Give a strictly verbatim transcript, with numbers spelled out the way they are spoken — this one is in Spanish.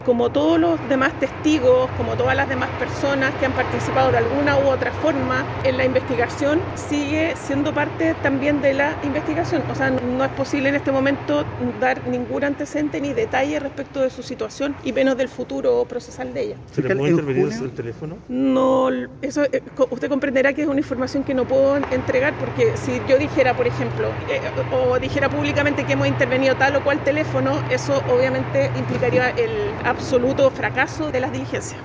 Como todos los demás testigos, como todas las demás personas que han participado de alguna u otra forma en la investigación, sigue siendo parte también de la investigación. O sea, no es posible en este momento dar ningún antecedente ni detalle respecto de su situación y menos del futuro procesal de ella. ¿Se le puede intervenir el teléfono? No, eso eh, usted comprenderá que es una información que no puedo entregar, porque si yo dijera, por ejemplo, eh, o dijera públicamente que hemos intervenido tal o cual teléfono, eso obviamente implicaría el absoluto fracaso de las diligencias.